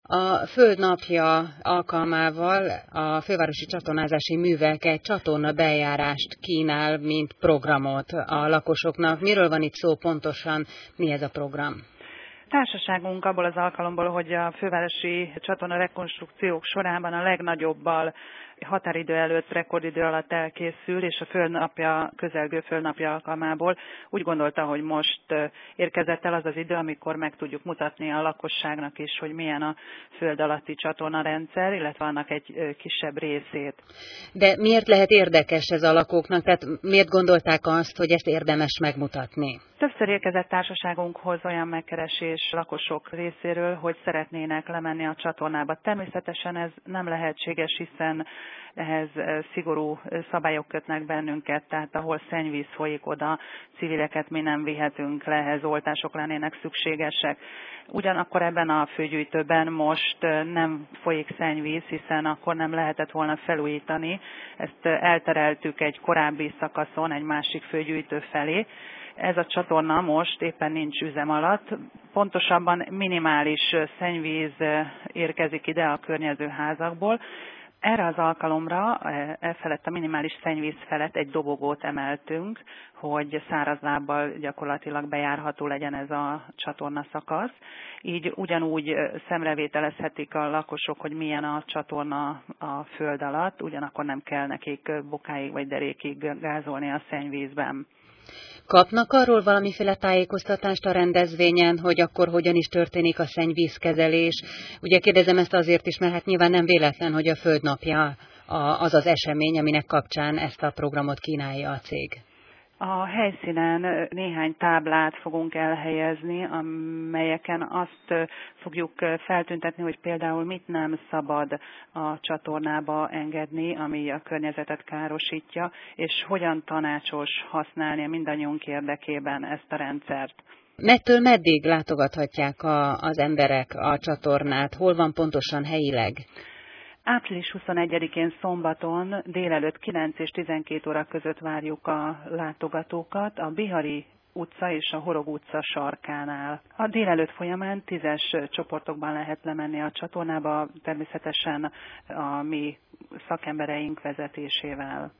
A Föld napja alkalmával a Fővárosi Csatornázási Művek egy csatorna bejárást kínál, mint programot a lakosoknak. Miről van itt szó pontosan, mi ez a program? Társaságunk abból az alkalomból, hogy a fővárosi csatorna rekonstrukciók sorában a legnagyobbal határidő előtt, rekordidő alatt elkészül, és a Földnapja, közelgő Földnapja alkalmából úgy gondolta, hogy most érkezett el az az idő, amikor meg tudjuk mutatni a lakosságnak is, hogy milyen a föld alatti csatornarendszer, illetve annak egy kisebb részét. De miért lehet érdekes ez a lakóknak? Tehát miért gondolták azt, hogy ezt érdemes megmutatni? Többször érkezett társaságunkhoz olyan megkeresés lakosok részéről, hogy szeretnének lemenni a csatornába. Természetesen ez nem lehetséges, hiszen ehhez szigorú szabályok kötnek bennünket, tehát ahol szennyvíz folyik, oda civileket mi nem vihetünk le, ehhez oltások lennének szükségesek. Ugyanakkor ebben a főgyűjtőben most nem folyik szennyvíz, hiszen akkor nem lehetett volna felújítani. Ezt eltereltük egy korábbi szakaszon, egy másik főgyűjtő felé. Ez a csatorna most éppen nincs üzem alatt, pontosabban minimális szennyvíz érkezik ide a környező házakból. Erre az alkalomra, felett a minimális szennyvíz felett egy dobogót emeltünk, hogy száraz lábbal gyakorlatilag bejárható legyen ez a csatorna szakasz. Így ugyanúgy szemrevételezhetik a lakosok, hogy milyen a csatorna a föld alatt, ugyanakkor nem kell nekik bokáig vagy derékig gázolni a szennyvízben. Kapnak arról valamiféle tájékoztatást a rendezvényen, hogy akkor hogyan is történik a szennyvízkezelés? Ugye kérdezem ezt azért is, mert hát nyilván nem véletlen, hogy a Föld napja az az esemény, aminek kapcsán ezt a programot kínálja a cég. A helyszínen néhány táblát fogunk elhelyezni, amelyeken azt fogjuk feltüntetni, hogy például mit nem szabad a csatornába engedni, ami a környezetet károsítja, és hogyan tanácsos használni mindannyiunk érdekében ezt a rendszert. Mettől meddig látogathatják az emberek a csatornát? Hol van pontosan helyileg? Április 21-én szombaton délelőtt 9 és 12 óra között várjuk a látogatókat a Bihari utca és a Horog utca sarkánál. A délelőtt folyamán 10-es csoportokban lehet lemenni a csatornába, természetesen a mi szakembereink vezetésével.